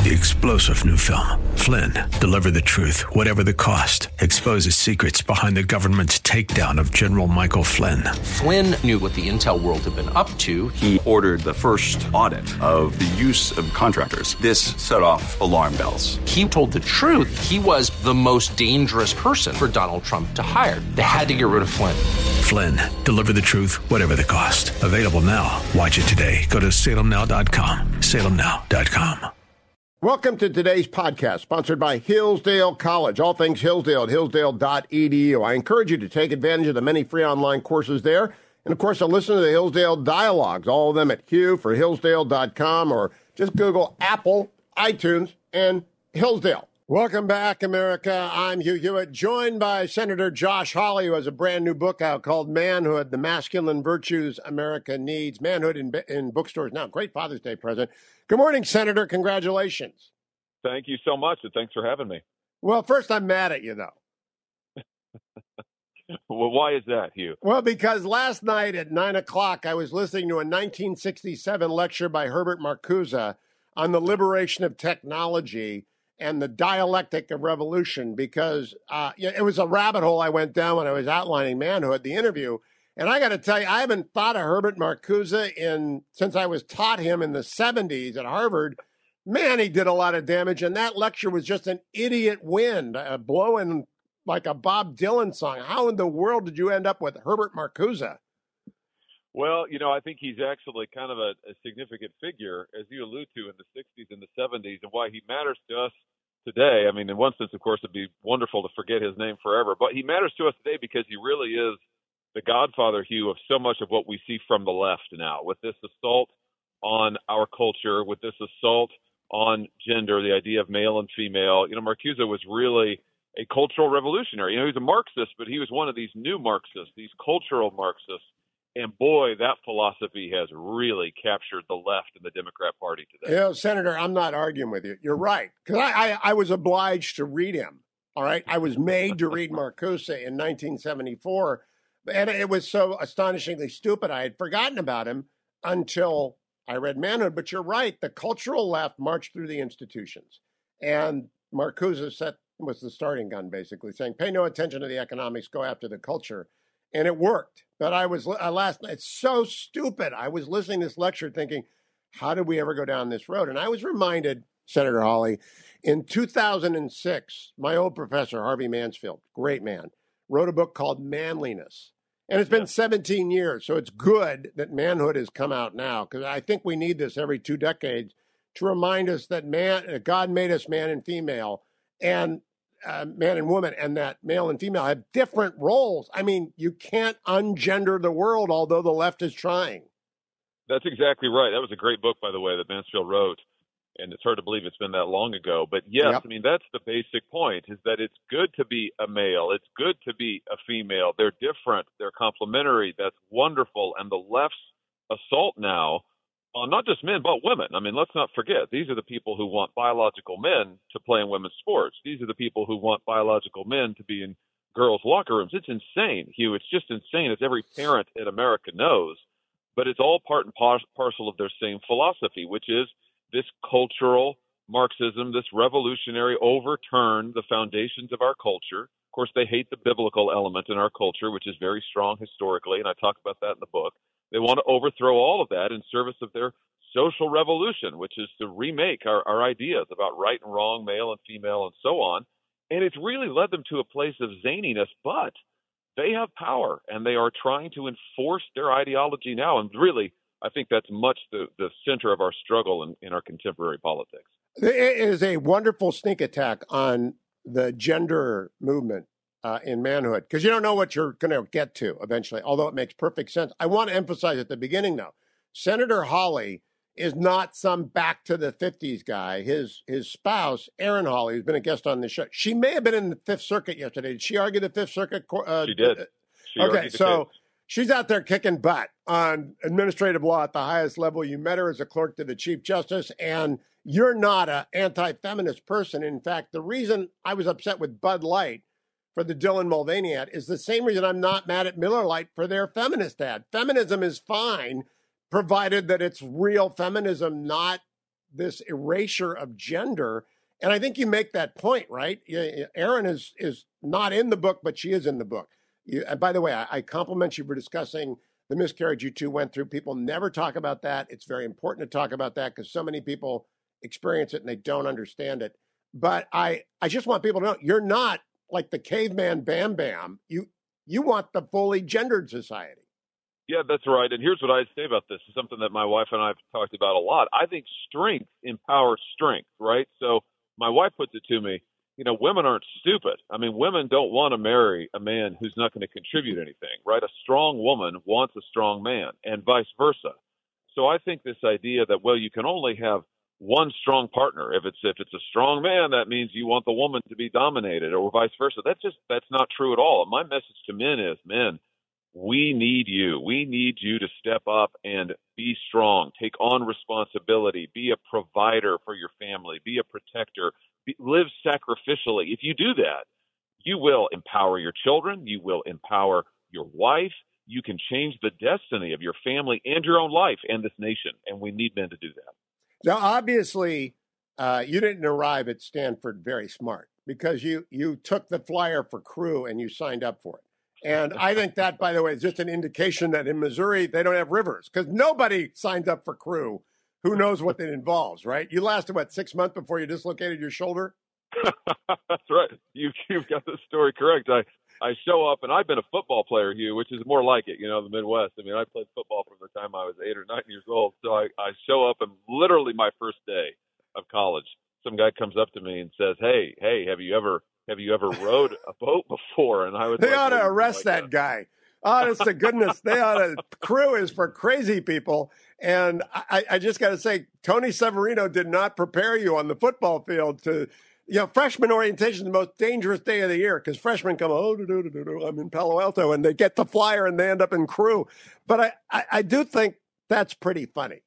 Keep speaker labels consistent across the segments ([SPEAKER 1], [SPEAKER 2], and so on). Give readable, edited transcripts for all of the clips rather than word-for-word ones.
[SPEAKER 1] The explosive new film, Flynn, deliver the truth, whatever the cost. Exposes secrets behind the government's takedown of General Michael Flynn.
[SPEAKER 2] Flynn knew what the intel world had been up to.
[SPEAKER 3] He ordered the first audit of the use of contractors. This set off alarm bells.
[SPEAKER 2] He told the truth. He was the most dangerous person for Donald Trump to hire. They had to get rid of Flynn.
[SPEAKER 1] Flynn, deliver the truth, whatever the cost. Available now. Watch it today. Go to salemnow.com. salemnow.com.
[SPEAKER 4] Welcome to today's podcast, sponsored by Hillsdale College. All things Hillsdale at hillsdale.edu. I encourage you to take advantage of the many free online courses there. And, of course, to listen to the Hillsdale Dialogues, all of them at Hugh for Hillsdale.com, or just Google Apple, iTunes, and Hillsdale. Welcome back, America. I'm Hugh Hewitt, joined by Senator Josh Hawley, who has a brand new book out called Manhood, the Masculine Virtues America Needs. Manhood in bookstores now. Great Father's Day present. Good morning, Senator. Congratulations.
[SPEAKER 5] Thank you so much, and thanks for having me.
[SPEAKER 4] Well, first, I'm mad at you, though.
[SPEAKER 5] Well, why is that, Hugh?
[SPEAKER 4] Well, because last night at 9 o'clock, I was listening to a 1967 lecture by Herbert Marcuse on the liberation of technology and the dialectic of revolution, because it was a rabbit hole I went down when I was outlining Manhood, the interview. And I got to tell you, I haven't thought of Herbert Marcuse since I was taught him in the 70s at Harvard. Man, he did a lot of damage. And that lecture was just an idiot wind blowing like a Bob Dylan song. How in the world did you end up with Herbert Marcuse?
[SPEAKER 5] Well, I think he's actually kind of a significant figure, as you allude to, in the 60s and the 70s, and why he matters to us today. I mean, in one sense, of course, it'd be wonderful to forget his name forever, but he matters to us today because he really is the godfather, Hugh, of so much of what we see from the left now, with this assault on our culture, with this assault on gender, the idea of male and female. Marcuse was really a cultural revolutionary. He was a Marxist, but he was one of these new Marxists, these cultural Marxists. And boy, that philosophy has really captured the left in the Democrat Party today.
[SPEAKER 4] Senator, I'm not arguing with you. You're right. Because I was obliged to read him. All right. I was made to read Marcuse in 1974. And it was so astonishingly stupid. I had forgotten about him until I read Manhood. But you're right. The cultural left marched through the institutions. And Marcuse was the starting gun, basically, saying, pay no attention to the economics, go after the culture. And it worked. But I was last night, it's so stupid. I was listening to this lecture thinking, how did we ever go down this road? And I was reminded, Senator Hawley, in 2006, my old professor, Harvey Mansfield, great man, wrote a book called Manliness. And it's been 17 years. So it's good that Manhood has come out now, because I think we need this every 2 decades to remind us that God made us man and female, and man and woman, and that male and female have different roles. I mean, you can't ungender the world, although the left is trying.
[SPEAKER 5] That's exactly right. That was a great book, by the way, that Mansfield wrote. And it's hard to believe it's been that long ago. But yes, yep. I mean, that's the basic point, is that it's good to be a male. It's good to be a female. They're different. They're complementary. That's wonderful. And the left's assault now on not just men, but women. I mean, let's not forget, these are the people who want biological men to play in women's sports. These are the people who want biological men to be in girls' locker rooms. It's insane, Hugh. It's just insane, as every parent in America knows. But it's all part and parcel of their same philosophy, which is this cultural Marxism, this revolutionary overturn the foundations of our culture. Of course, they hate the biblical element in our culture, which is very strong historically, and I talk about that in the book. They want to overthrow all of that in service of their social revolution, which is to remake our ideas about right and wrong, male and female, and so on. And it's really led them to a place of zaniness, but they have power, and they are trying to enforce their ideology now. And really, I think that's much the center of our struggle in our contemporary politics.
[SPEAKER 4] It is a wonderful sneak attack on the gender movement in Manhood, because you don't know what you're going to get to eventually, although it makes perfect sense. I want to emphasize at the beginning, though, Senator Hawley is not some back to the 50s guy. His spouse, Erin Hawley, who's been a guest on the show, she may have been in the Fifth Circuit yesterday. Did she argue the Fifth Circuit?
[SPEAKER 5] She did.
[SPEAKER 4] Okay, so she's out there kicking butt on administrative law at the highest level. You met her as a clerk to the Chief Justice, and you're not an anti-feminist person. In fact, the reason I was upset with Bud Light for the Dylan Mulvaney ad is the same reason I'm not mad at Miller Lite for their feminist ad. Feminism is fine, provided that it's real feminism, not this erasure of gender. And I think you make that point, right? Erin is not in the book, but she is in the book. And by the way, I compliment you for discussing the miscarriage you two went through. People never talk about that. It's very important to talk about that because so many people experience it and they don't understand it. But I just want people to know you're not like the caveman Bam Bam. You want the fully gendered society.
[SPEAKER 5] Yeah, that's right. And here's what I'd say about this. It's something that my wife and I have talked about a lot. I think strength empowers strength, right? So my wife puts it to me, women aren't stupid. I mean, women don't want to marry a man who's not going to contribute anything, right? A strong woman wants a strong man and vice versa. So I think this idea that, well, you can only have one strong partner. If it's a strong man, that means you want the woman to be dominated or vice versa. That's not true at all. And my message to men is, men, we need you. We need you to step up and be strong, take on responsibility, be a provider for your family, be a protector, live sacrificially. If you do that, you will empower your children. You will empower your wife. You can change the destiny of your family and your own life and this nation. And we need men to do that.
[SPEAKER 4] Now, obviously, you didn't arrive at Stanford very smart because you took the flyer for Crew and you signed up for it. And I think that, by the way, is just an indication that in Missouri, they don't have rivers because nobody signs up for Crew. Who knows what it involves, right? You lasted, 6 months before you dislocated your shoulder?
[SPEAKER 5] That's right. You've got the story correct. I show up, and I've been a football player, Hugh, which is more like it, the Midwest. I mean, I played football from the time I was 8 or 9 years old. So I show up, and literally my first day of college, some guy comes up to me and says, hey, have you ever rowed a boat before? And I was
[SPEAKER 4] They ought to arrest that guy. Honest to goodness, Crew is for crazy people. And I just got to say, Tony Severino did not prepare you on the football field to, freshman orientation is the most dangerous day of the year because freshmen come, I'm in Palo Alto, and they get the flyer and they end up in Crew. But I do think that's pretty funny.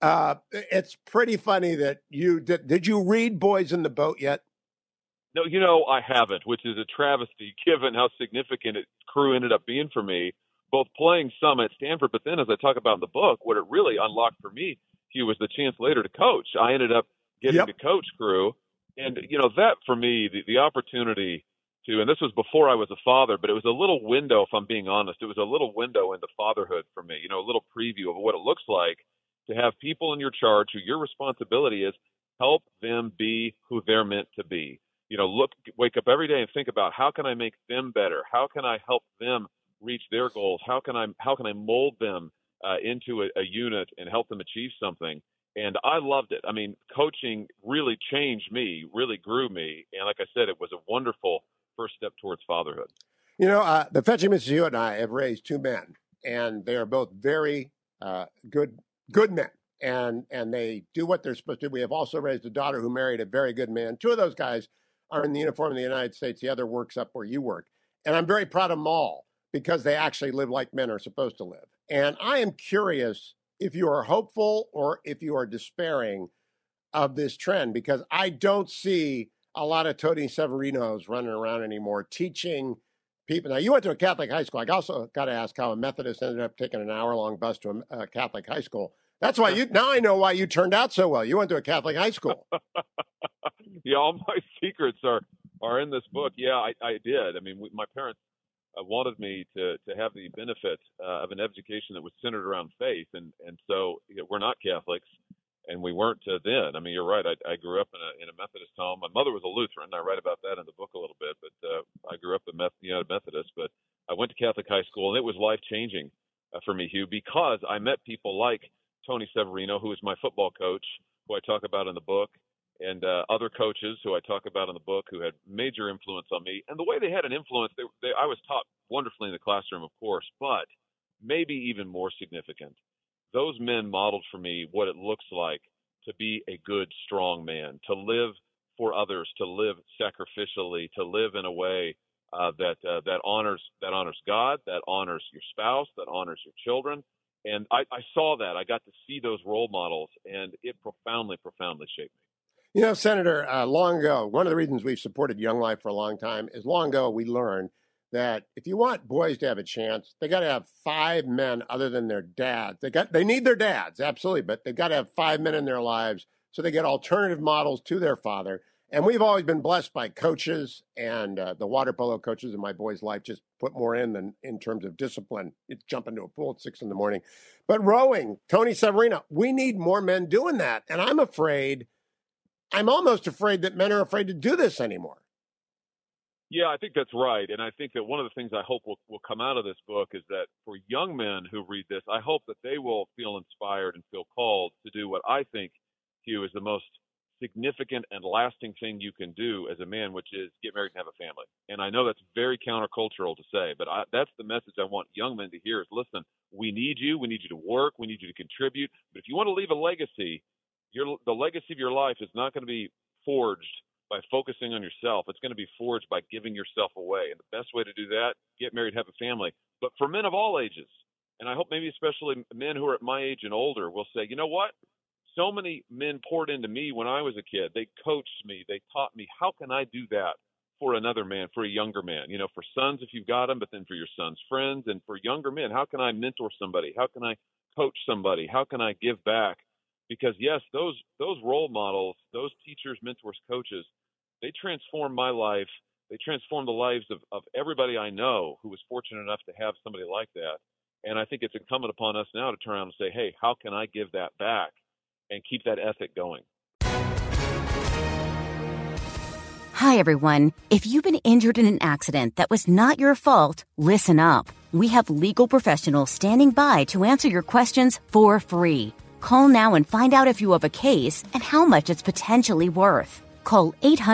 [SPEAKER 4] It's pretty funny that you did you read Boys in the Boat yet?
[SPEAKER 5] No, I haven't, which is a travesty given how significant Crew ended up being for me, both playing some at Stanford, but then as I talk about in the book, what it really unlocked for me, Hugh, was the chance later to coach. I ended up getting to coach Crew. And, that for me, the opportunity to, and this was before I was a father, but it was a little window, if I'm being honest, it was a little window into fatherhood for me, a little preview of what it looks like to have people in your charge who your responsibility is help them be who they're meant to be. Wake up every day and think about how can I make them better? How can I help them reach their goals? How can I mold them into a unit and help them achieve something? And I loved it. I mean, coaching really changed me, really grew me. And like I said, it was a wonderful first step towards fatherhood.
[SPEAKER 4] The Fetching Mrs. Hewitt and I have raised two men, and they are both very good men. And they do what they're supposed to do. We have also raised a daughter who married a very good man. Two of those guys are in the uniform of the United States. The other works up where you work. And I'm very proud of them all because they actually live like men are supposed to live. And I am curious if you are hopeful or if you are despairing of this trend, because I don't see a lot of Tony Severinos running around anymore teaching people. Now, you went to a Catholic high school. I also got to ask how a Methodist ended up taking an hour-long bus to a Catholic high school. That's why now I know why you turned out so well. You went to a Catholic high school.
[SPEAKER 5] Yeah, all my secrets are in this book. Yeah, I did. I mean, my parents wanted me to have the benefit of an education that was centered around faith, and so we're not Catholics, and we weren't then. I mean, you're right. I grew up in a Methodist home. My mother was a Lutheran. I write about that in the book a little bit, but I grew up a Methodist. But I went to Catholic high school, and it was life changing for me, Hugh, because I met people like Tony Severino, who is my football coach, who I talk about in the book, and other coaches who I talk about in the book who had major influence on me. And the way they had an influence, I was taught wonderfully in the classroom, of course, but maybe even more significant, those men modeled for me what it looks like to be a good, strong man, to live for others, to live sacrificially, to live in a way that honors God, that honors your spouse, that honors your children. And I saw that. I got to see those role models, and it profoundly, profoundly shaped me.
[SPEAKER 4] Senator, long ago, one of the reasons we've supported Young Life for a long time is long ago we learned that if you want boys to have a chance, they got to have 5 men other than their dads. They need their dads, absolutely, but they got to have 5 men in their lives so they get alternative models to their father. And we've always been blessed by coaches, and the water polo coaches in my boy's life just put more in than in terms of discipline. It's jump into a pool at 6 a.m. But rowing, Tony Severino, we need more men doing that. And I'm almost afraid that men are afraid to do this anymore.
[SPEAKER 5] Yeah, I think that's right. And I think that one of the things I hope will come out of this book is that for young men who read this, I hope that they will feel inspired and feel called to do what I think, Hugh, is the most significant and lasting thing you can do as a man, which is get married and have a family. And I know that's very countercultural to say, but that's the message I want young men to hear is, listen, we need you to work, we need you to contribute. But if you want to leave a legacy, the legacy of your life is not going to be forged by focusing on yourself. It's going to be forged by giving yourself away. And the best way to do that, get married, have a family. But for men of all ages, and I hope maybe especially men who are at my age and older will say, you know what? So many men poured into me when I was a kid. They coached me. They taught me. How can I do that for another man, for a younger man? You know, for sons if you've got them, but then for your son's friends. And for younger men, how can I mentor somebody? How can I coach somebody? How can I give back? Because, yes, those role models, those teachers, mentors, coaches, they transformed my life. They transformed the lives of everybody I know who was fortunate enough to have somebody like that. And I think it's incumbent upon us now to turn around and say, hey, how can I give that back and keep that ethic going?
[SPEAKER 6] Hi, everyone. If you've been injured in an accident that was not your fault, listen up. We have legal professionals standing by to answer your questions for free. Call now and find out if you have a case and how much it's potentially worth. Call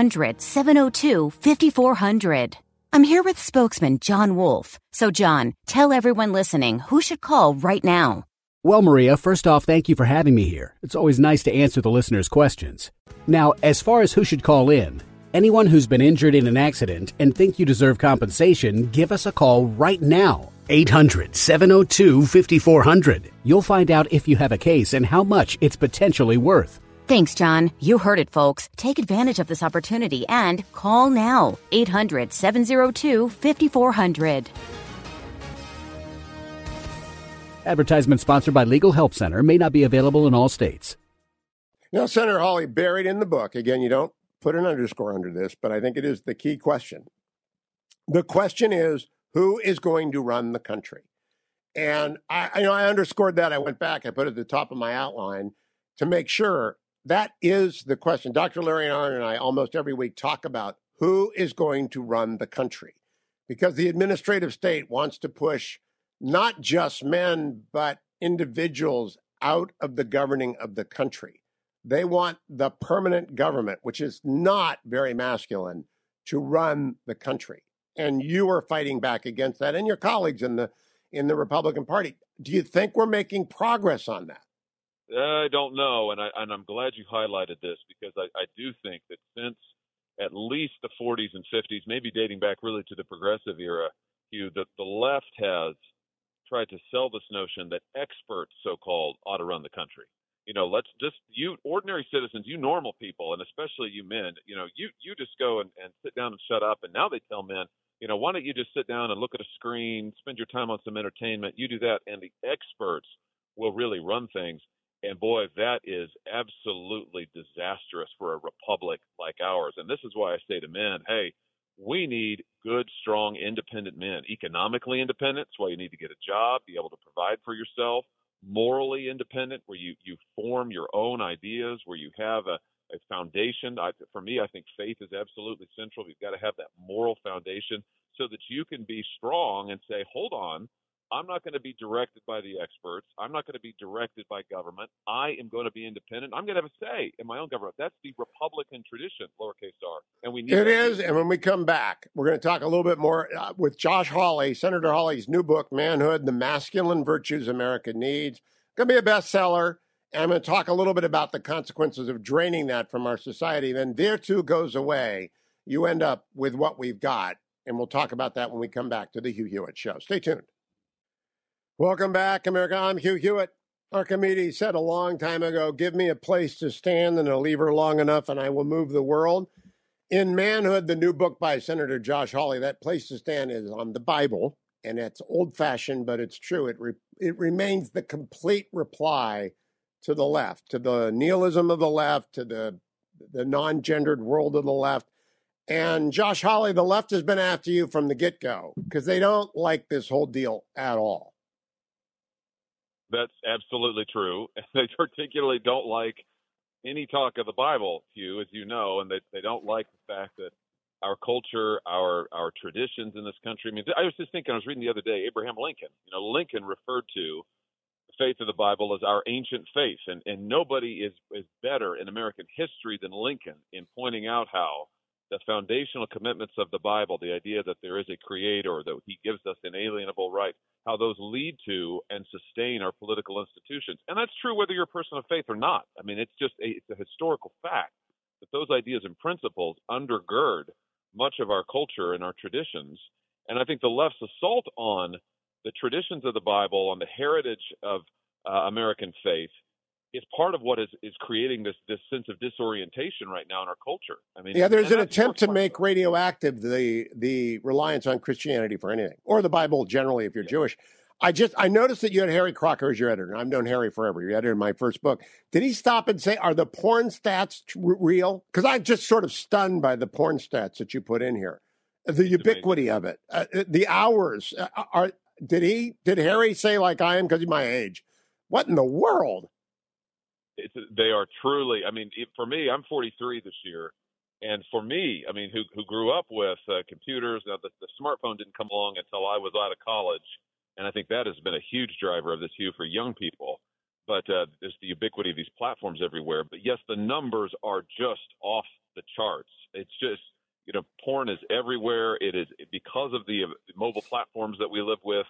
[SPEAKER 6] 800-702-5400. I'm here with spokesman John Wolf. So, John, tell everyone listening who should call right now.
[SPEAKER 7] Well, Maria, first off, thank you for having me here. It's always nice to answer the listeners' questions. Now, as far as who should call in, anyone who's been injured in an accident and think you deserve compensation, give us a call right now. 800-702-5400. You'll find out if you have a case and how much it's potentially worth.
[SPEAKER 6] Thanks, John. You heard it, folks. Take advantage of this opportunity and call now. 800-702-5400.
[SPEAKER 7] Advertisement sponsored by Legal Help Center. May not be available in all states.
[SPEAKER 4] Now, Senator Hawley, buried in the book, again, you don't put an underscore under this, but I think it is the key question. The question is, who is going to run the country? And I underscored that. I went back. I put it at the top of my outline to make sure that is the question. Dr. Larry Arnn and I almost every week talk about who is going to run the country, because the administrative state wants to push not just men, but individuals out of the governing of the country. They want the permanent government, which is not very masculine, to run the country. And you are fighting back against that, and your colleagues in the Republican Party. Do you think we're making progress on that?
[SPEAKER 5] I don't know, and I'm glad you highlighted this, because I do think that since at least the 40s and 50s, maybe dating back really to the progressive era, Hugh, the left has tried to sell this notion that experts, so-called, ought to run the country. You know, let's just, you ordinary citizens, you normal people, and especially you men, you know, you just go and sit down and shut up. And now they tell men, you know, why don't you just sit down and look at a screen, spend your time on some entertainment, you do that, and the experts will really run things. And boy, that is absolutely disastrous for a republic like ours. And this is why I say to men, hey, we need good, strong, independent men. Economically independent, that's why you need to get a job, be able to provide for yourself. Morally independent, where you form your own ideas, where you have a foundation. For me, I think faith is absolutely central. You've got to have that moral foundation so that you can be strong and say, hold on, I'm not going to be directed by the experts. I'm not going to be directed by government. I am going to be independent. I'm going to have a say in my own government. That's the Republican tradition, lowercase r. And we need
[SPEAKER 4] it is. And when we come back, we're going to talk a little bit more with Josh Hawley, Senator Hawley's new book, Manhood, the Masculine Virtues America Needs. It's going to be a bestseller. And I'm going to talk a little bit about the consequences of draining that from our society. Then there too goes away. You end up with what we've got. And we'll talk about that when we come back to the Hugh Hewitt Show. Stay tuned. Welcome back, America. I'm Hugh Hewitt. Archimedes said a long time ago, give me a place to stand and a lever long enough and I will move the world. In Manhood, the new book by Senator Josh Hawley, that place to stand is on the Bible, and it's old-fashioned, but it's true. It remains the complete reply to the left, to the nihilism of the left, to the non-gendered world of the left. And Josh Hawley, the left has been after you from the get-go because they don't like this whole deal at all.
[SPEAKER 5] That's absolutely true. They particularly don't like any talk of the Bible, Hugh, as you know, and they don't like the fact that our culture, our traditions in this country. I mean, I was just thinking, I was reading the other day, Abraham Lincoln. Lincoln referred to the faith of the Bible as our ancient faith, and nobody is better in American history than Lincoln in pointing out how the foundational commitments of the Bible, the idea that there is a creator, that he gives us inalienable right, how those lead to and sustain our political institutions. And that's true whether you're a person of faith or not. I mean, it's a historical fact that those ideas and principles undergird much of our culture and our traditions. And I think the left's assault on the traditions of the Bible, on the heritage of American faith, is part of what is creating this sense of disorientation right now in our culture. I mean,
[SPEAKER 4] yeah, there's an attempt to make radioactive the reliance on Christianity for anything, or the Bible generally if you're Jewish. I noticed that you had Harry Crocker as your editor. I've known Harry forever. You edited my first book. Did he stop and say, are the porn stats real? Because I'm just sort of stunned by the porn stats that you put in here, the ubiquity of it, the hours. Did Harry say, like I am, because he's my age, what in the world?
[SPEAKER 5] They are truly, I mean, for me, I'm 43 this year. And for me, I mean, who grew up with computers, now the smartphone didn't come along until I was out of college. And I think that has been a huge driver of this, Hugh, for young people. But there's the ubiquity of these platforms everywhere. But yes, the numbers are just off the charts. It's just, porn is everywhere. It is because of the mobile platforms that we live with.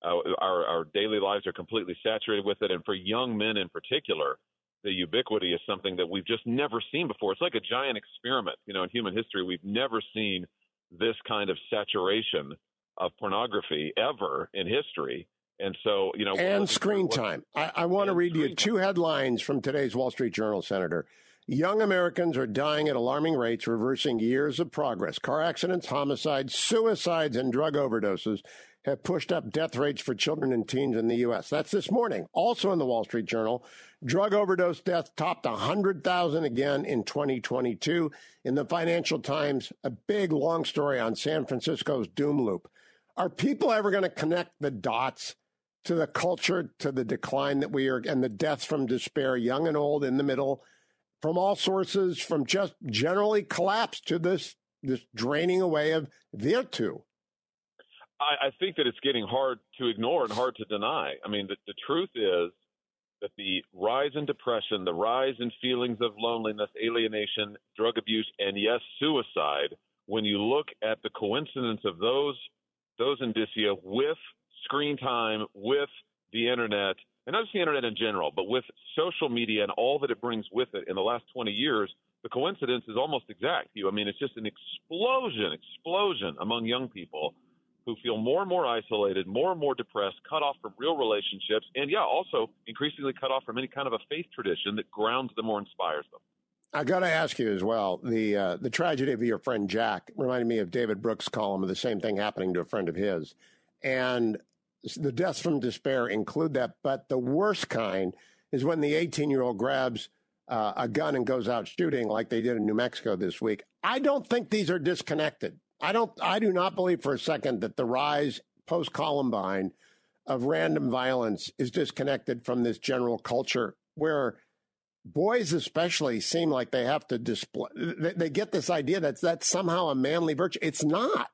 [SPEAKER 5] Our daily lives are completely saturated with it. And for young men in particular, the ubiquity is something that we've just never seen before. It's like a giant experiment. In human history, we've never seen this kind of saturation of pornography ever in history. And so,
[SPEAKER 4] and screen time. I want to read you two headlines from today's Wall Street Journal, Senator. Young Americans are dying at alarming rates, reversing years of progress. Car accidents, homicides, suicides, and drug overdoses have pushed up death rates for children and teens in the U.S. That's this morning. Also in the Wall Street Journal, drug overdose deaths topped 100,000 again in 2022. In the Financial Times, a big, long story on San Francisco's doom loop. Are people ever going to connect the dots to the culture, to the decline that we are, and the deaths from despair, young and old, in the middle, from all sources, from just generally collapse to this draining away of virtue?
[SPEAKER 5] I think that it's getting hard to ignore and hard to deny. I mean, the truth is that the rise in depression, the rise in feelings of loneliness, alienation, drug abuse, and yes, suicide, when you look at the coincidence of those indicia with screen time, with the internet, and not just the internet in general, but with social media and all that it brings with it in the last 20 years, the coincidence is almost exact. I mean, it's just an explosion among young people who feel more and more isolated, more and more depressed, cut off from real relationships, and also increasingly cut off from any kind of a faith tradition that grounds them or inspires them.
[SPEAKER 4] I got to ask you as well, the tragedy of your friend Jack reminded me of David Brooks' column of the same thing happening to a friend of his. And the deaths from despair include that, but the worst kind is when the 18-year-old grabs a gun and goes out shooting like they did in New Mexico this week. I don't think these are disconnected. I do not believe for a second that the rise post-Columbine of random violence is disconnected from this general culture where boys especially seem like they have to display. They get this idea that's somehow a manly virtue. It's not.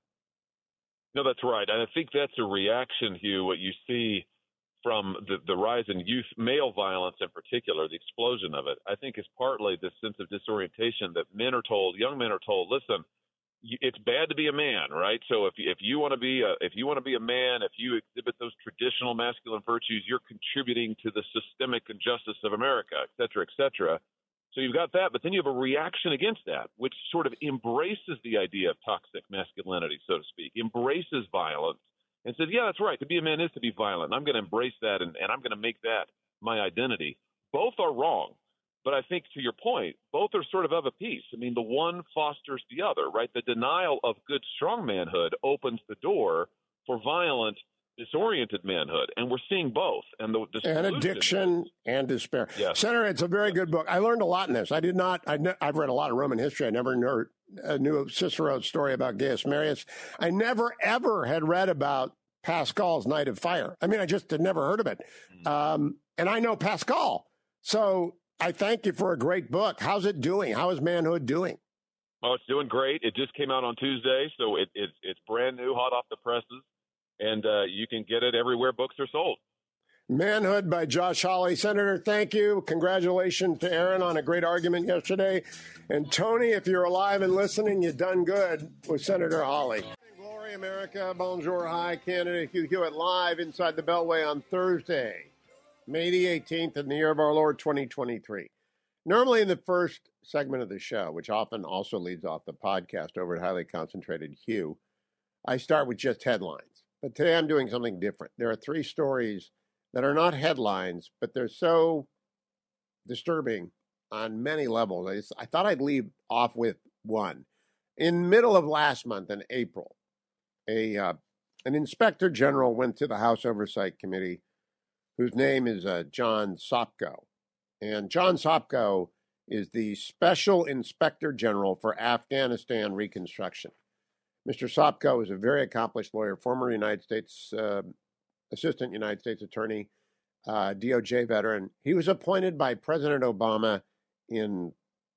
[SPEAKER 5] No, that's right. And I think that's a reaction, Hugh, what you see from the rise in youth, male violence in particular, the explosion of it, I think is partly this sense of disorientation that young men are told, listen, it's bad to be a man, right? So if you want to be a man, if you exhibit those traditional masculine virtues, you're contributing to the systemic injustice of America, et cetera, et cetera. So you've got that, but then you have a reaction against that, which sort of embraces the idea of toxic masculinity, so to speak, embraces violence, and says, yeah, that's right. To be a man is to be violent. And I'm going to embrace that, and I'm going to make that my identity. Both are wrong. But I think, to your point, both are sort of a piece. I mean, the one fosters the other, right? The denial of good, strong manhood opens the door for violent, disoriented manhood, and we're seeing both, and
[SPEAKER 4] and addiction and despair.
[SPEAKER 5] Yes.
[SPEAKER 4] Senator, it's a very good book. I learned a lot in this. I've read a lot of Roman history. I never knew Cicero's story about Gaius Marius. I never ever had read about Pascal's Night of Fire. I mean, I just had never heard of it, and I know Pascal, so I thank you for a great book. How's it doing? How is manhood doing?
[SPEAKER 5] Oh, it's doing great. It just came out on Tuesday, so it's brand new, hot off the presses. And you can get it everywhere books are sold.
[SPEAKER 4] Manhood by Josh Hawley. Senator, thank you. Congratulations to Aaron on a great argument yesterday. And Tony, if you're alive and listening, you've done good with Senator Hawley. Glory, America. Bonjour. Hi, Canada. Hugh Hewitt live inside the Beltway on Thursday, May the 18th in the year of our Lord 2023. Normally in the first segment of the show, which often also leads off the podcast over at Highly Concentrated Hugh, I start with just headlines. But today I'm doing something different. There are 3 stories that are not headlines, but they're so disturbing on many levels. I thought I'd leave off with one. In the middle of last month, in April, an inspector general went to the House Oversight Committee, whose name is John Sopko. And John Sopko is the Special Inspector General for Afghanistan Reconstruction. Mr. Sopko is a very accomplished lawyer, former United States Assistant United States Attorney, DOJ veteran. He was appointed by President Obama in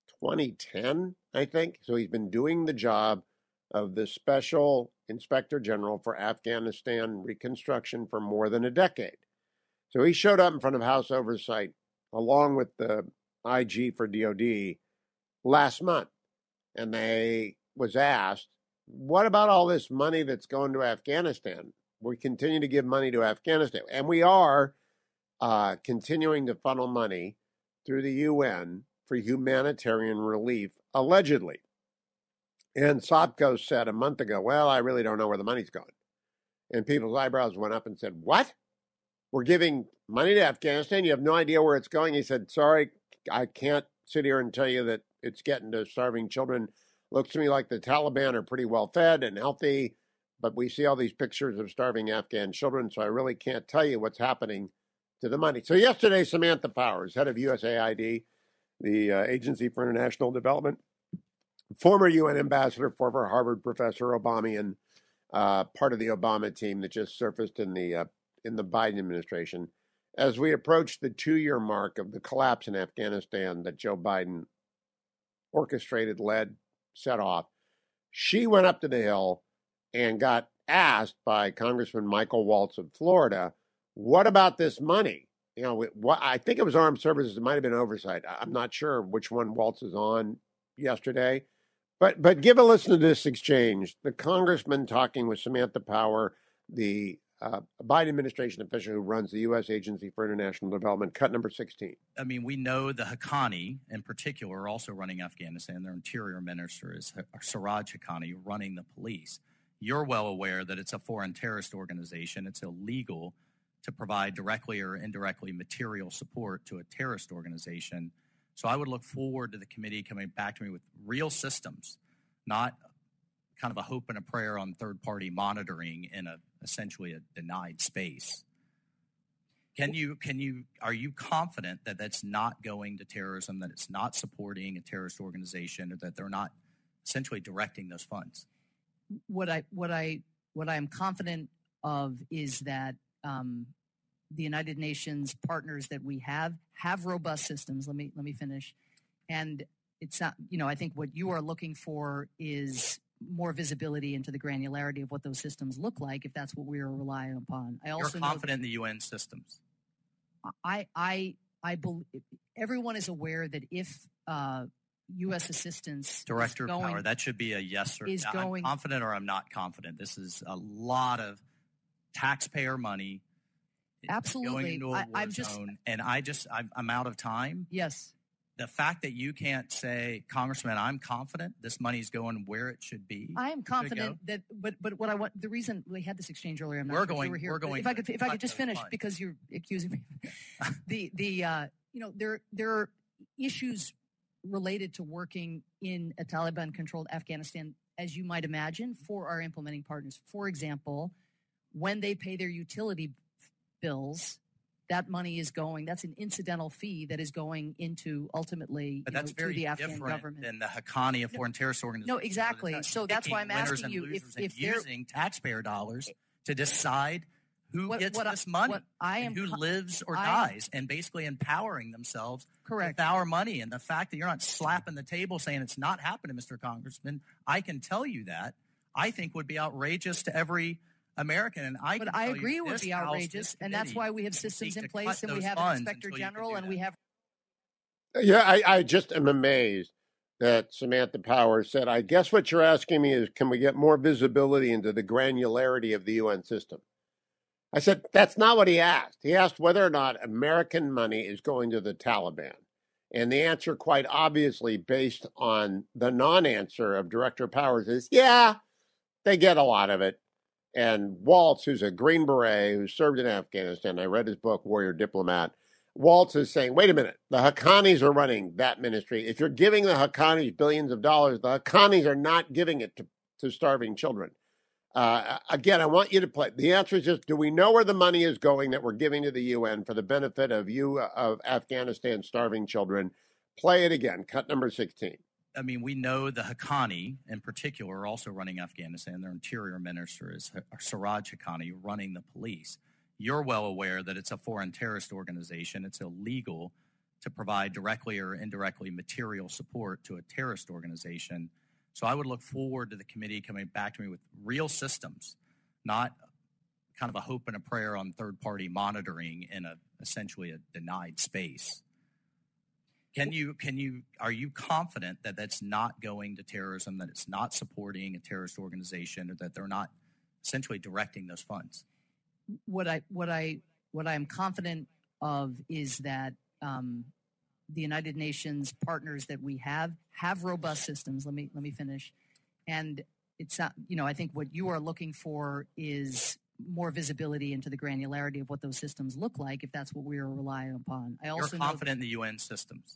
[SPEAKER 4] 2010, I think. So he's been doing the job of the Special Inspector General for Afghanistan Reconstruction for more than a decade. So he showed up in front of House Oversight along with the IG for DOD last month. And they was asked, what about all this money that's going to Afghanistan? We continue to give money to Afghanistan, and we are continuing to funnel money through the UN for humanitarian relief, allegedly. And Sopko said a month ago, well, I really don't know where the money's going. And people's eyebrows went up and said, what? We're giving money to Afghanistan? You have no idea where it's going? He said, sorry, I can't sit here and tell you that it's getting to starving children. Looks to me like the Taliban are pretty well fed and healthy, but we see all these pictures of starving Afghan children, so I really can't tell you what's happening to the money. So yesterday, Samantha Powers, head of USAID, the Agency for International Development, former UN ambassador, former Harvard professor, Obamian, part of the Obama team that just surfaced in the Biden administration. As we approach the 2-year mark of the collapse in Afghanistan that Joe Biden orchestrated, led, set off, she went up to the Hill and got asked by Congressman Michael Waltz of Florida, what about this money? You know, I think it was Armed Services. It might have been Oversight. I'm not sure which one Waltz is on yesterday. But give a listen to this exchange. The congressman talking with Samantha Power, the Biden administration official who runs the U.S. Agency for International Development, cut number 16.
[SPEAKER 8] I mean, we know the Haqqani, in particular, are also running Afghanistan. Their interior minister is Siraj Haqqani, running the police. You're well aware that it's a foreign terrorist organization. It's illegal to provide directly or indirectly material support to a terrorist organization. So I would look forward to the committee coming back to me with real systems, not kind of a hope and a prayer on third-party monitoring in essentially a denied space. Are you confident that that's not going to terrorism, that it's not supporting a terrorist organization, or that they're not essentially directing those funds?
[SPEAKER 9] What I am confident of is that the United Nations partners that we have robust systems. Let me finish. And it's not, I think what you are looking for is more visibility into the granularity of what those systems look like, if that's what we are relying upon.
[SPEAKER 8] You're confident in the UN systems.
[SPEAKER 9] I believe everyone is aware that if U.S. assistance
[SPEAKER 8] Director of Power, that should be a yes or no. I'm confident or I'm not confident. This is a lot of taxpayer money.
[SPEAKER 9] Absolutely.
[SPEAKER 8] Going into a war zone, and I'm out of time.
[SPEAKER 9] Yes.
[SPEAKER 8] The fact that you can't say, Congressman, I'm confident this money's going where it should be.
[SPEAKER 9] I am confident that, but what I want, the reason we had this exchange earlier, I'm not
[SPEAKER 8] we're
[SPEAKER 9] sure
[SPEAKER 8] going,
[SPEAKER 9] if you were here.
[SPEAKER 8] We're going.
[SPEAKER 9] If I could just finish, because you're accusing me. There are issues related to working in a Taliban-controlled Afghanistan, as you might imagine, for our implementing partners. For example, when they pay their utility bills, that money is going, that's an incidental fee that is going into ultimately to the Afghan government.
[SPEAKER 8] Than the Haqqani, a foreign terrorist organization.
[SPEAKER 9] No, exactly. So that's why I'm asking you if they're
[SPEAKER 8] using taxpayer dollars to decide who gets this money, who lives or dies, and basically empowering themselves with our money. And the fact that you're not slapping the table saying it's not happening, Mr. Congressman, I can tell you that, I think would be outrageous to every American. And I
[SPEAKER 9] agree it would be outrageous, and that's why we have systems in place, and we have an inspector general, and we have.
[SPEAKER 4] Yeah, I just am amazed that Samantha Power said, I guess what you're asking me is, can we get more visibility into the granularity of the UN system? I said, that's not what he asked. He asked whether or not American money is going to the Taliban. And the answer, quite obviously, based on the non-answer of Director Powers, is, yeah, they get a lot of it. And Waltz, who's a Green Beret who served in Afghanistan, I read his book, Warrior Diplomat, Waltz is saying, wait a minute, the Haqqanis are running that ministry. If you're giving the Haqqanis billions of dollars, the Haqqanis are not giving it to starving children. Again, I want you to play. The answer is just, do we know where the money is going that we're giving to the UN for the benefit of Afghanistan starving children? Play it again. Cut number 16.
[SPEAKER 8] I mean, we know the Haqqani in particular are also running Afghanistan. Their interior minister is Siraj Haqqani, running the police. You're well aware that it's a foreign terrorist organization. It's illegal to provide directly or indirectly material support to a terrorist organization. So I would look forward to the committee coming back to me with real systems, not kind of a hope and a prayer on third-party monitoring in essentially a denied space. Are you confident that that's not going to terrorism, that it's not supporting a terrorist organization, or that they're not essentially directing those funds?
[SPEAKER 9] What I'm confident of is that the United Nations partners that we have robust systems. Let me finish. And it's not, I think what you are looking for is more visibility into the granularity of what those systems look like, if that's what we are relying upon.
[SPEAKER 8] You're confident in the UN systems.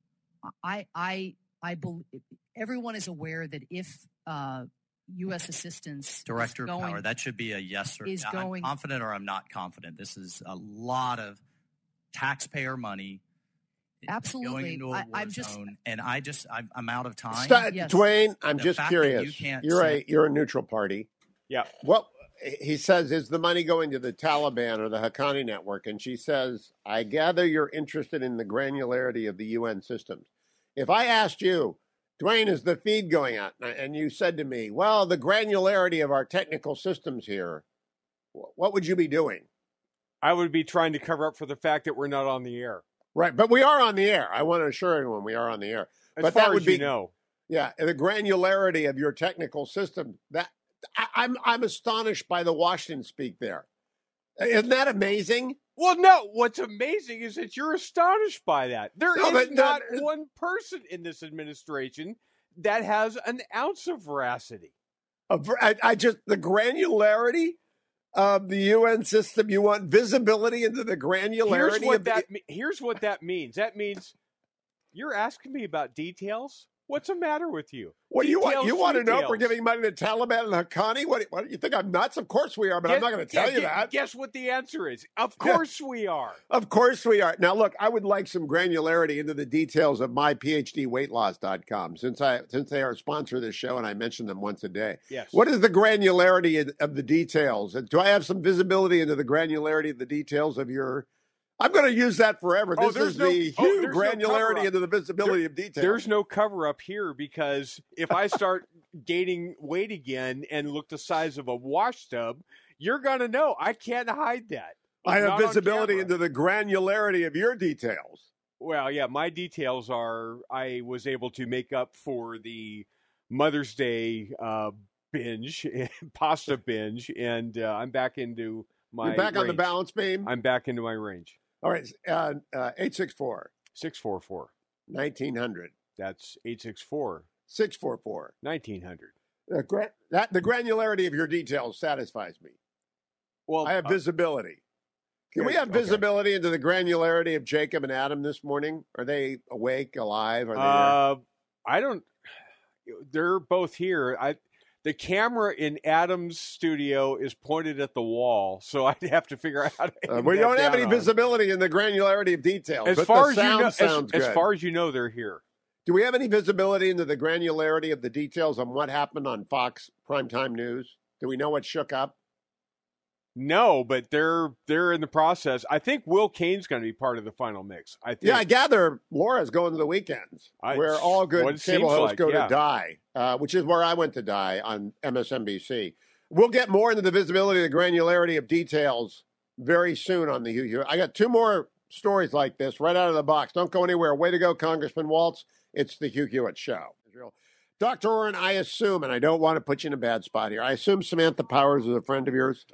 [SPEAKER 9] I believe everyone is aware that if U.S. assistance,
[SPEAKER 8] Director of Power, that should be a yes or no. I'm confident or I'm not confident. This is a lot of taxpayer money.
[SPEAKER 9] Absolutely.
[SPEAKER 8] Going into a war zone, and I'm out of time.
[SPEAKER 4] Yes. Dwayne, I'm just curious. You're a neutral party.
[SPEAKER 10] Yeah.
[SPEAKER 4] What he says is the money going to the Taliban or the Haqqani network, and she says, I gather you're interested in the granularity of the UN systems. If I asked you, Dwayne, is the feed going out? And you said to me, well, the granularity of our technical systems here, what would you be doing?
[SPEAKER 10] I would be trying to cover up for the fact that we're not on the air.
[SPEAKER 4] Right, but we are on the air. I want to assure everyone we are on the air.
[SPEAKER 10] But that would be,
[SPEAKER 4] yeah, the granularity of your technical system. That I'm astonished by the Washington speak there. Isn't that amazing?
[SPEAKER 10] Well, no. What's amazing is that you're astonished by that. There is not one person in this administration that has an ounce of veracity.
[SPEAKER 4] The granularity of the UN system. You want visibility into the granularity.
[SPEAKER 10] Here's what that means. That means you're asking me about details. What's the matter with you?
[SPEAKER 4] What do you want? You want to know if we're giving money to Taliban and Haqqani? What do you think? I'm nuts? Of course we are, but I'm not going to tell you that.
[SPEAKER 10] Guess what the answer is? Of course we are.
[SPEAKER 4] Of course we are. Now, look, I would like some granularity into the details of myphdweightloss.com since they are a sponsor of this show and I mention them once a day.
[SPEAKER 10] Yes.
[SPEAKER 4] What is the granularity of the details? Do I have some visibility into the granularity of the details of your... I'm going to use that forever. This is the huge granularity into the visibility of details.
[SPEAKER 10] There's no cover-up here because if I start gaining weight again and look the size of a wash tub, you're going to know. I can't hide that.
[SPEAKER 4] I have visibility into the granularity of your details.
[SPEAKER 10] Well, yeah, my details are I was able to make up for the Mother's Day binge, pasta binge, and I'm back into my
[SPEAKER 4] You're back
[SPEAKER 10] range.
[SPEAKER 4] On the balance beam?
[SPEAKER 10] I'm back into my range.
[SPEAKER 4] All right, 864.
[SPEAKER 10] 644.
[SPEAKER 4] 1900.
[SPEAKER 10] That's 864.
[SPEAKER 4] 644.
[SPEAKER 10] 1900.
[SPEAKER 4] The granularity of your details satisfies me.
[SPEAKER 10] Well,
[SPEAKER 4] I have visibility. Can we have visibility into the granularity of Jacob and Adam this morning? Are they awake, alive? Are they
[SPEAKER 10] I don't. They're both here. The camera in Adam's studio is pointed at the wall, so I'd have to figure out how to.
[SPEAKER 4] We don't have any visibility in the granularity of details.
[SPEAKER 10] As
[SPEAKER 4] but
[SPEAKER 10] far
[SPEAKER 4] the
[SPEAKER 10] as you know,
[SPEAKER 4] sounds good.
[SPEAKER 10] as far as you know, they're here.
[SPEAKER 4] Do we have any visibility into the granularity of the details on what happened on Fox Primetime News? Do we know what shook up?
[SPEAKER 10] No, but they're in the process. I think Will Cain's going to be part of the final mix. I think.
[SPEAKER 4] Yeah, I gather Laura's going to the weekends, where all good cable hosts go to die, which is where I went to die on MSNBC. We'll get more into the visibility, the granularity of details very soon on the Hugh Hewitt. I got two more stories like this right out of the box. Don't go anywhere. Way to go, Congressman Waltz. It's the Hugh Hewitt Show. Dr. Oren, I assume, and I don't want to put you in a bad spot here, I assume Samantha Powers is a friend of yours?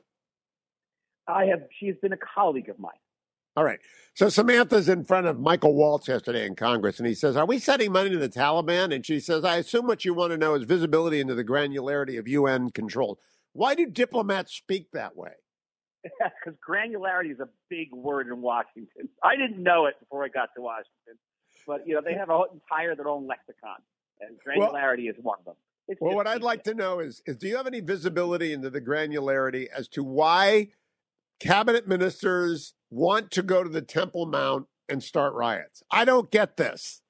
[SPEAKER 11] She's been a colleague of mine.
[SPEAKER 4] All right. So Samantha's in front of Michael Waltz yesterday in Congress, and he says, are we sending money to the Taliban? And she says, I assume what you want to know is visibility into the granularity of UN control. Why do diplomats speak that way?
[SPEAKER 11] Because granularity is a big word in Washington. I didn't know it before I got to Washington. But, they have their own lexicon, and granularity is one of them.
[SPEAKER 4] What I'd like to know is do you have any visibility into the granularity as to why cabinet ministers want to go to the Temple Mount and start riots? I don't get this.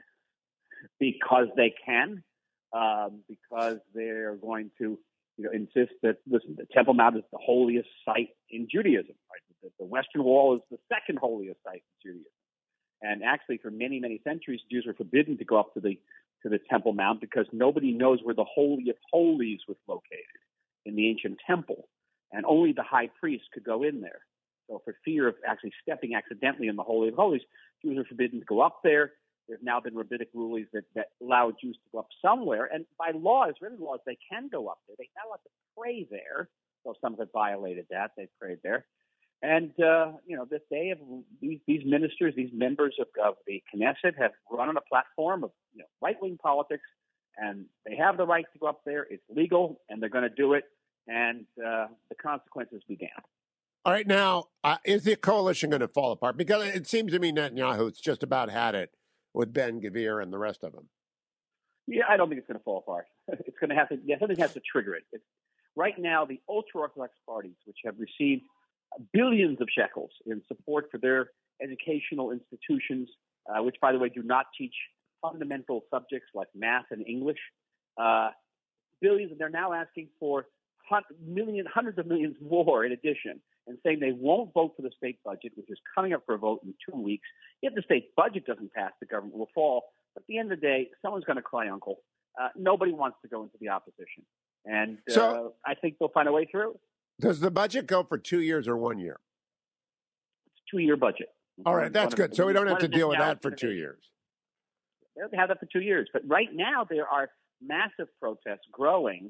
[SPEAKER 11] Because they can, because they're going to insist that, listen, the Temple Mount is the holiest site in Judaism. Right? The Western Wall is the second holiest site in Judaism. And actually, for many, many centuries, Jews were forbidden to go up to the Temple Mount because nobody knows where the Holy of Holies was located in the ancient temple. And only the high priest could go in there. So for fear of actually stepping accidentally in the Holy of Holies, Jews are forbidden to go up there. There have now been rabbinic rulings that allow Jews to go up somewhere. And by law, Israeli laws, they can go up there. They now have to pray there. So some have violated that. They've prayed there. And, this day of these ministers, these members of the Knesset have run on a platform of right-wing politics, and they have the right to go up there. It's legal, and they're going to do it. And the consequences began.
[SPEAKER 4] All right, now, is the coalition going to fall apart? Because it seems to me Netanyahu's just about had it with Ben-Gvir and the rest of them.
[SPEAKER 11] Yeah, I don't think it's going to fall apart. It's going to have to, something has to trigger it. Right now, the ultra-Orthodox parties, which have received billions of shekels in support for their educational institutions, which, by the way, do not teach fundamental subjects like math and English, billions, and they're now asking for hundreds of millions more in addition, and saying they won't vote for the state budget, which is coming up for a vote in 2 weeks. If the state budget doesn't pass, the government will fall. But at the end of the day, someone's going to cry uncle. Nobody wants to go into the opposition. And so, I think they'll find a way through.
[SPEAKER 4] Does the budget go for 2 years or 1 year?
[SPEAKER 11] It's a 2-year budget.
[SPEAKER 4] All right, that's good. So we don't have to deal with that for 2 years.
[SPEAKER 11] They'll have that for 2 years. But right now, there are massive protests growing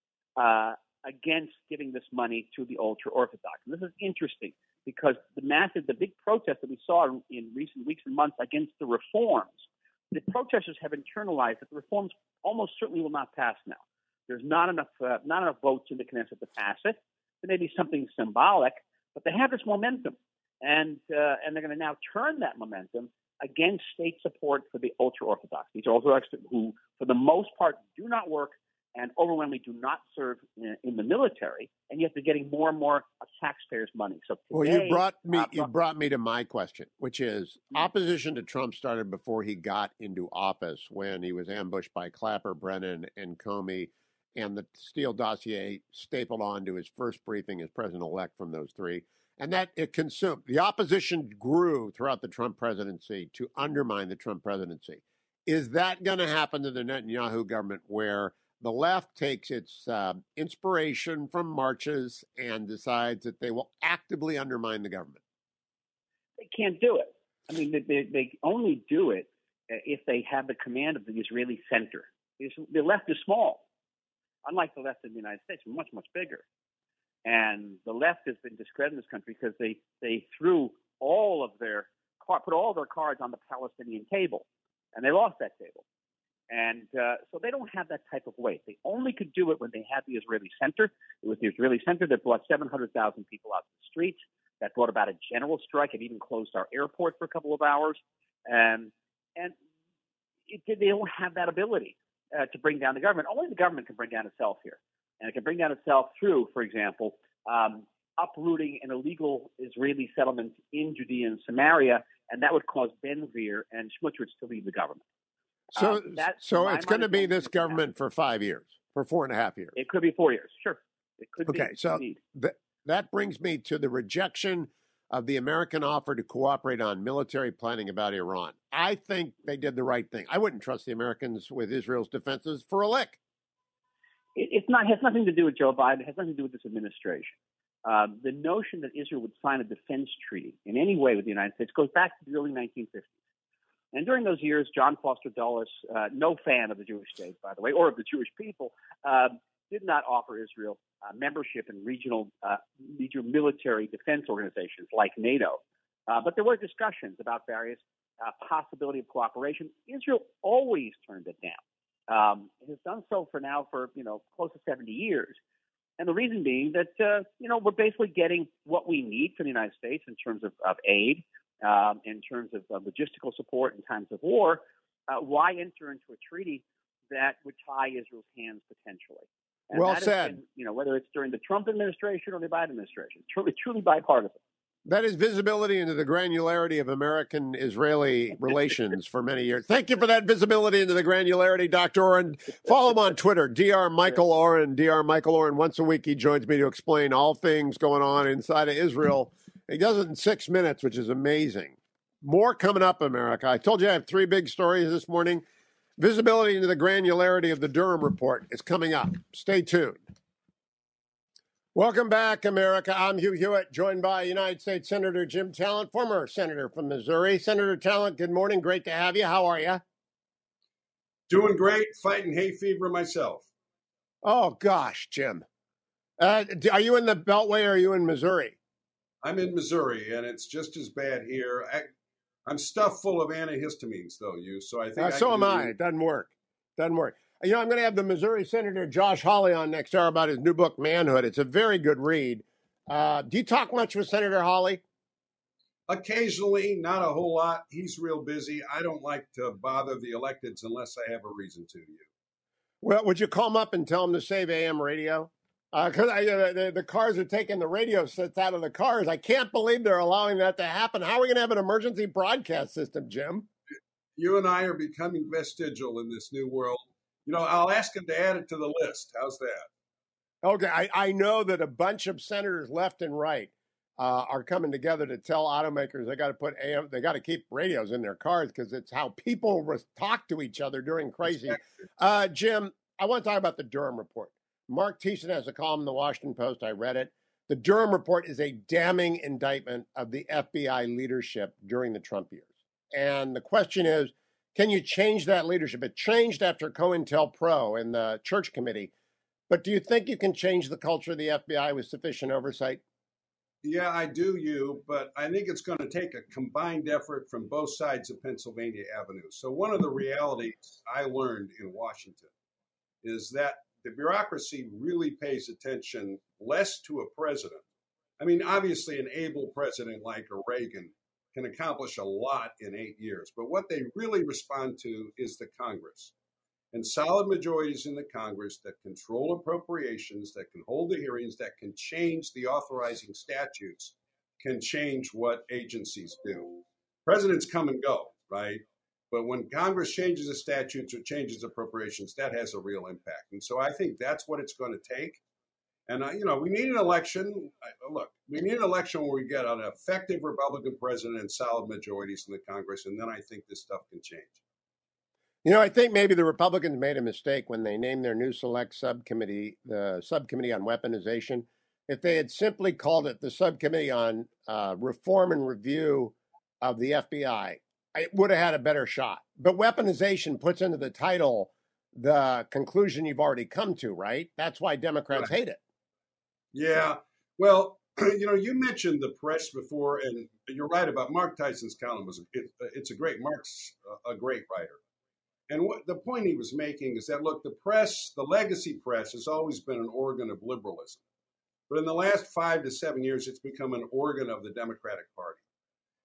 [SPEAKER 11] against giving this money to the ultra-Orthodox. And this is interesting because the big protest that we saw in recent weeks and months against the reforms, the protesters have internalized that the reforms almost certainly will not pass now. There's not enough votes in the Knesset to pass it. There may be something symbolic, but they have this momentum, and they're going to now turn that momentum against state support for the ultra-Orthodox. These are Orthodox who, for the most part, do not work and overwhelmingly do not serve in the military, and yet they're getting more and more of taxpayers' money. So today,
[SPEAKER 4] you brought me to my question, which is opposition to Trump started before he got into office when he was ambushed by Clapper, Brennan, and Comey, and the Steele dossier stapled on to his first briefing as president-elect from those three. And that it consumed. The opposition grew throughout the Trump presidency to undermine the Trump presidency. Is that going to happen to the Netanyahu government where the left takes its inspiration from marches and decides that they will actively undermine the government?
[SPEAKER 11] They can't do it. I mean, they only do it if they have the command of the Israeli center. The left is small. Unlike the left in the United States, much, much bigger. And the left has been discredited in this country because they threw put all their cards on the Palestinian table, and they lost that table. And so they don't have that type of weight. They only could do it when they had the Israeli center. It was the Israeli center that brought 700,000 people out to the streets, that brought about a general strike. It even closed our airport for a couple of hours. They don't have that ability. to bring down the government. Only the government can bring down itself here. And it can bring down itself through, for example, uprooting an illegal Israeli settlement in Judea and Samaria, and that would cause Ben-Gvir and Smotrich to leave the government.
[SPEAKER 4] So it's going to be this government for 5 years, for 4.5 years.
[SPEAKER 11] It could be 4 years, sure. It could be.
[SPEAKER 4] Okay, so that brings me to the rejection of the American offer to cooperate on military planning about Iran. I think they did the right thing. I wouldn't trust the Americans with Israel's defenses for a lick.
[SPEAKER 11] It has nothing to do with Joe Biden. It has nothing to do with this administration. The notion that Israel would sign a defense treaty in any way with the United States goes back to the early 1950s. And during those years, John Foster Dulles, no fan of the Jewish state, by the way, or of the Jewish people, did not offer Israel membership in regional military defense organizations like NATO. But there were discussions about various possibility of cooperation. Israel always turned it down. It has done so for close to 70 years. And the reason being that, we're basically getting what we need from the United States in terms of aid, in terms of logistical support in times of war. Why enter into a treaty that would tie Israel's hands potentially? And
[SPEAKER 4] well
[SPEAKER 11] that
[SPEAKER 4] said.
[SPEAKER 11] Has been, whether it's during the Trump administration or the Biden administration, truly bipartisan.
[SPEAKER 4] That is visibility into the granularity of American-Israeli relations for many years. Thank you for that visibility into the granularity, Dr. Oren. Follow him on Twitter, Dr. Michael Oren. Dr. Michael Oren. Once a week, he joins me to explain all things going on inside of Israel. He does it in 6 minutes, which is amazing. More coming up, America. I told you I have 3 big stories this morning. Visibility into the granularity of the Durham report is coming up. Stay tuned. Welcome back, America. I'm Hugh Hewitt, joined by United States Senator Jim Talent, former senator from Missouri. Senator Talent, good morning. Great to have you. How are you?
[SPEAKER 12] Doing great. Fighting hay fever myself.
[SPEAKER 4] Oh, gosh, Jim. Are you in the Beltway or are you in Missouri?
[SPEAKER 12] I'm in Missouri, and it's just as bad here. I'm stuffed full of antihistamines, though, so I think
[SPEAKER 4] so am I. It doesn't work. I'm going to have the Missouri Senator Josh Hawley on next hour about his new book, Manhood. It's a very good read. Do you talk much with Senator Hawley?
[SPEAKER 12] Occasionally, not a whole lot. He's real busy. I don't like to bother the electeds unless I have a reason to.
[SPEAKER 4] Well, would you call him up and tell him to save AM radio? Because the cars are taking the radio sets out of the cars. I can't believe they're allowing that to happen. How are we going to have an emergency broadcast system, Jim?
[SPEAKER 12] You and I are becoming vestigial in this new world. I'll ask him to add it to the list. How's that?
[SPEAKER 4] Okay. I know that a bunch of senators left and right are coming together to tell automakers they got to put AM, they got to keep radios in their cars because it's how people talk to each other during crazy. Jim, I want to talk about the Durham report. Mark Thiessen has a column in the Washington Post. I read it. The Durham report is a damning indictment of the FBI leadership during the Trump years. And the question is, can you change that leadership? It changed after COINTELPRO and the Church Committee. But do you think you can change the culture of the FBI with sufficient oversight?
[SPEAKER 12] Yeah, I do, but I think it's going to take a combined effort from both sides of Pennsylvania Avenue. So one of the realities I learned in Washington is that the bureaucracy really pays attention less to a president. I mean, obviously, an able president like a Reagan can accomplish a lot in 8 years, but what they really respond to is the Congress. And solid majorities in the Congress that control appropriations, that can hold the hearings, that can change the authorizing statutes, can change what agencies do. Presidents come and go, right? But when Congress changes the statutes or changes appropriations, that has a real impact. And so I think that's what it's going to take. And, we need an election. Look, we need an election where we get an effective Republican president and solid majorities in the Congress, and then I think this stuff can change.
[SPEAKER 4] I think maybe the Republicans made a mistake when they named their new select subcommittee, the Subcommittee on Weaponization. If they had simply called it the Subcommittee on Reform and Review of the FBI, it would have had a better shot. But weaponization puts into the title the conclusion you've already come to, right? That's why Democrats hate it.
[SPEAKER 12] Yeah. Well, you mentioned the press before, and you're right about Mark Thiessen's column. It's a great, Mark's a great writer. And the point he was making is that, look, the press, the legacy press, has always been an organ of liberalism. But in the last 5 to 7 years, it's become an organ of the Democratic Party.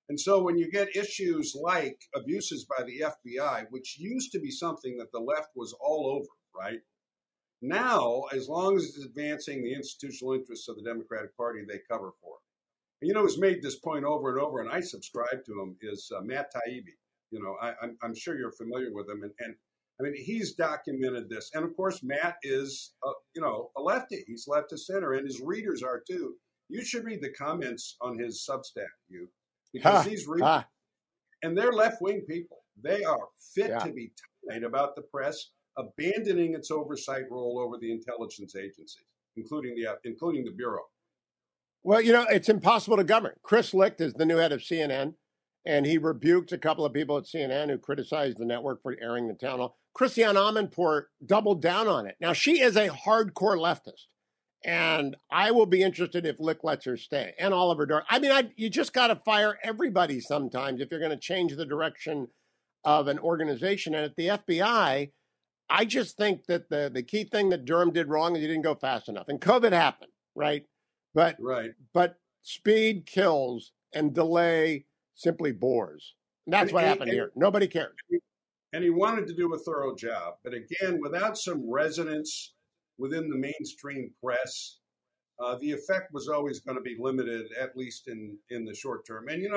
[SPEAKER 12] And so when you get issues like abuses by the FBI, which used to be something that the left was all over, right? Now, as long as it's advancing the institutional interests of the Democratic Party, they cover for it. And, who's made this point over and over, and I subscribe to him, is Matt Taibbi. I'm sure you're familiar with him. And I mean, he's documented this. And, of course, Matt is, a lefty. He's left of center, and his readers are, too. You should read the comments on his Substack, because these readers, and they're left-wing people. They are fit to be tied about the press abandoning its oversight role over the intelligence agencies, including the Bureau.
[SPEAKER 4] Well, it's impossible to govern. Chris Licht is the new head of CNN, and he rebuked a couple of people at CNN who criticized the network for airing the town hall. Christiane Amanpour doubled down on it. Now, she is a hardcore leftist, and I will be interested if Licht lets her stay, and Oliver Dorn. I mean, you just got to fire everybody sometimes if you're going to change the direction of an organization. And at the FBI, I just think that the key thing that Durham did wrong is he didn't go fast enough. And COVID happened, right? But speed kills and delay simply bores. And that's what happened here. Nobody cared.
[SPEAKER 12] And he wanted to do a thorough job. But again, without some resonance within the mainstream press, the effect was always going to be limited, at least in the short term. And,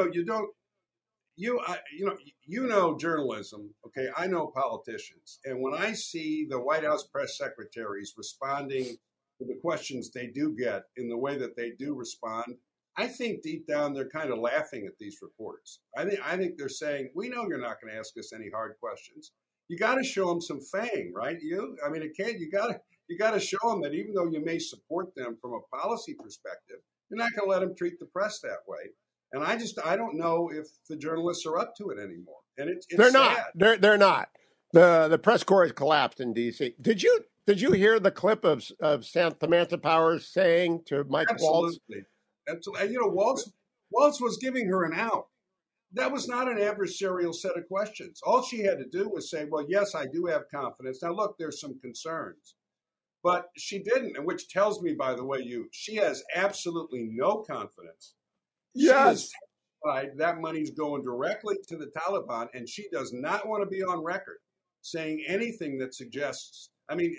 [SPEAKER 12] journalism, okay? I know politicians. And when I see the White House press secretaries responding to the questions they do get in the way that they do respond, I think deep down they're kind of laughing at these reporters. I think they're saying, we know you're not going to ask us any hard questions. You got to show them some fang, right? You got to show them that even though you may support them from a policy perspective, you're not going to let them treat the press that way. And I don't know if the journalists are up to it anymore. And
[SPEAKER 4] they're
[SPEAKER 12] sad.
[SPEAKER 4] not. They're not. The press corps has collapsed in D.C. Did you hear the clip of Samantha Powers saying to Mike Waltz?
[SPEAKER 12] Absolutely. Waltz was giving her an out. That was not an adversarial set of questions. All she had to do was say, well, yes, I do have confidence. Now, look, there's some concerns. But she didn't, and which tells me, by the way, she has absolutely no confidence.
[SPEAKER 4] Yes.
[SPEAKER 12] That money's going directly to the Taliban, and she does not want to be on record saying anything that suggests. I mean,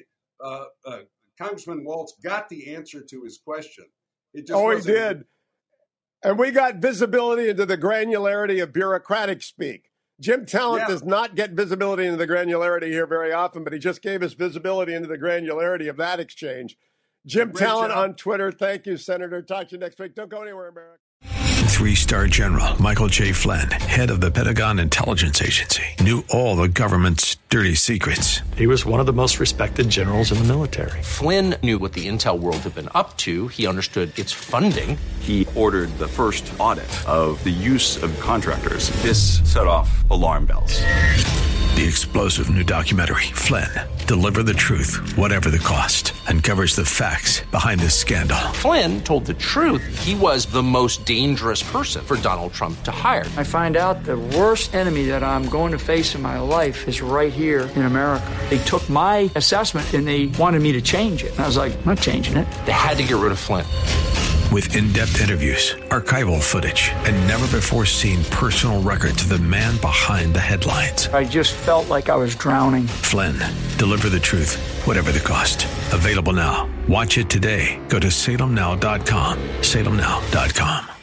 [SPEAKER 12] Congressman Waltz got the answer to his question. He
[SPEAKER 4] did. And we got visibility into the granularity of bureaucratic speak. Jim Talent does not get visibility into the granularity here very often, but he just gave us visibility into the granularity of that exchange. Jim Talent on Twitter. Thank you, Senator. Talk to you next week. Don't go anywhere, America.
[SPEAKER 1] 3-star General Michael J. Flynn, head of the Pentagon Intelligence Agency, knew all the government's dirty secrets.
[SPEAKER 13] He was one of the most respected generals in the military.
[SPEAKER 2] Flynn knew what the intel world had been up to. He understood its funding.
[SPEAKER 3] He ordered the first audit of the use of contractors. This set off alarm bells.
[SPEAKER 1] The explosive new documentary, Flynn, Deliver the Truth, Whatever the Cost, uncovers the facts behind this scandal.
[SPEAKER 2] Flynn told the truth. He was the most dangerous person for Donald Trump to hire.
[SPEAKER 14] I find out the worst enemy that I'm going to face in my life is right here in America. They took my assessment and they wanted me to change it. And I was like, I'm not changing it.
[SPEAKER 2] They had to get rid of Flynn.
[SPEAKER 1] With in-depth interviews, archival footage, and never-before-seen personal records of the man behind the headlines.
[SPEAKER 14] I just felt like I was drowning.
[SPEAKER 1] Flynn, Deliver the Truth, Whatever the Cost. Available now. Watch it today. Go to salemnow.com. salemnow.com.